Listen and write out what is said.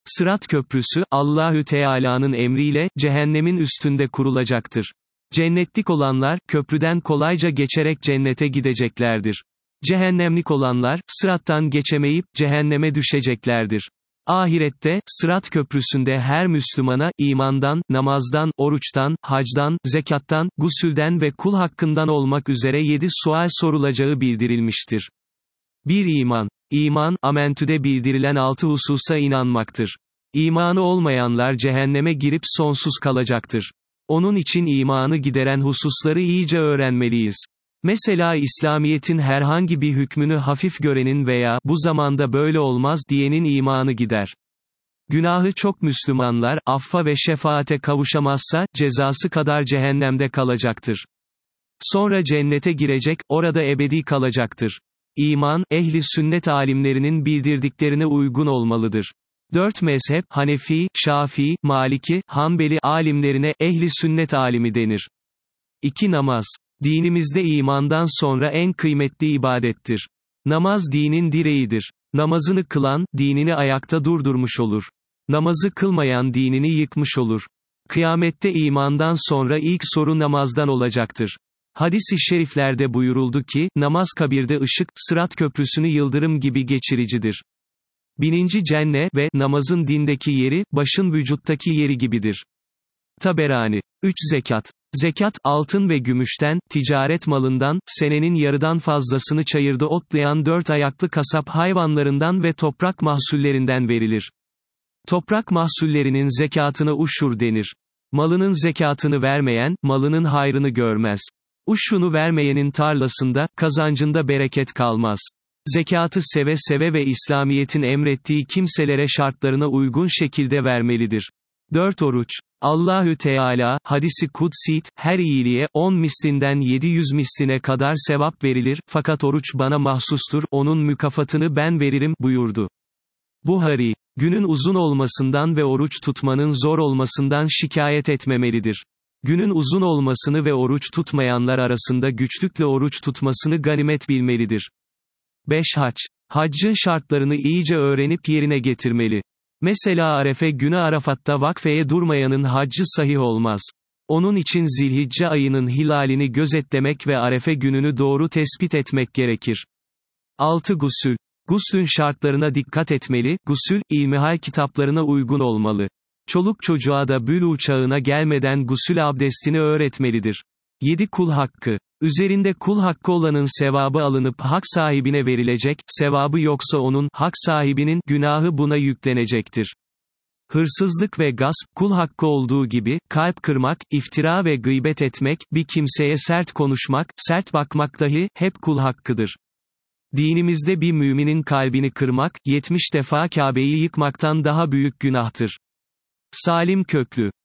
Sırat köprüsü, Allahü Teala'nın emriyle, cehennemin üstünde kurulacaktır. Cennetlik olanlar, köprüden kolayca geçerek cennete gideceklerdir. Cehennemlik olanlar, sırattan geçemeyip, cehenneme düşeceklerdir. Ahirette, Sırat köprüsünde her Müslümana, imandan, namazdan, oruçtan, hacdan, zekattan, gusülden ve kul hakkından olmak üzere 7 sual sorulacağı bildirilmiştir. 1. İman, Amentü'de bildirilen 6 hususa inanmaktır. İmanı olmayanlar cehenneme girip sonsuz kalacaktır. Onun için imanı gideren hususları iyice öğrenmeliyiz. Mesela İslamiyet'in herhangi bir hükmünü hafif görenin veya, bu zamanda böyle olmaz diyenin imanı gider. Günahı çok Müslümanlar, affa ve şefaate kavuşamazsa, cezası kadar cehennemde kalacaktır. Sonra cennete girecek, orada ebedi kalacaktır. İman, ehli sünnet alimlerinin bildirdiklerine uygun olmalıdır. 4 mezhep, Hanefi, Şafii, Maliki, Hanbeli alimlerine, ehli sünnet alimi denir. 2. Namaz. Dinimizde imandan sonra en kıymetli ibadettir. Namaz dinin direğidir. Namazını kılan, dinini ayakta durdurmuş olur. Namazı kılmayan dinini yıkmış olur. Kıyamette imandan sonra ilk soru namazdan olacaktır. Hadis-i şeriflerde buyuruldu ki, namaz kabirde ışık, Sırat köprüsünü yıldırım gibi geçiricidir. 1000. Cenne ve namazın dindeki yeri, başın vücuttaki yeri gibidir. Taberani. 3. Zekat. Zekat, altın ve gümüşten, ticaret malından, senenin yarıdan fazlasını çayırda otlayan 4 ayaklı kasap hayvanlarından ve toprak mahsullerinden verilir. Toprak mahsullerinin zekatına uşur denir. Malının zekatını vermeyen, malının hayrını görmez. Uşrunu vermeyenin tarlasında, kazancında bereket kalmaz. Zekatı seve seve ve İslamiyet'in emrettiği kimselere şartlarına uygun şekilde vermelidir. 4. Oruç. Allahü Teala, hadisi kudsit, her iyiliğe, 10 mislinden 700 misline kadar sevap verilir, fakat oruç bana mahsustur, onun mükafatını ben veririm, buyurdu. Buhari. Günün uzun olmasından ve oruç tutmanın zor olmasından şikayet etmemelidir. Günün uzun olmasını ve oruç tutmayanlar arasında güçlükle oruç tutmasını ganimet bilmelidir. 5. Hac. Haccın şartlarını iyice öğrenip yerine getirmeli. Mesela Arefe günü Arafat'ta vakfeye durmayanın haccı sahih olmaz. Onun için Zilhicce ayının hilalini gözetlemek ve Arefe gününü doğru tespit etmek gerekir. 6. Gusül. Guslün şartlarına dikkat etmeli, gusül, ilmihal kitaplarına uygun olmalı. Çoluk çocuğa da bülûğ çağına gelmeden gusül abdestini öğretmelidir. 7. Kul hakkı. Üzerinde kul hakkı olanın sevabı alınıp hak sahibine verilecek, sevabı yoksa onun, hak sahibinin, günahı buna yüklenecektir. Hırsızlık ve gasp, kul hakkı olduğu gibi, kalp kırmak, iftira ve gıybet etmek, bir kimseye sert konuşmak, sert bakmak dahi, hep kul hakkıdır. Dinimizde bir müminin kalbini kırmak, 70 defa Kabe'yi yıkmaktan daha büyük günahtır. Salim Köklü.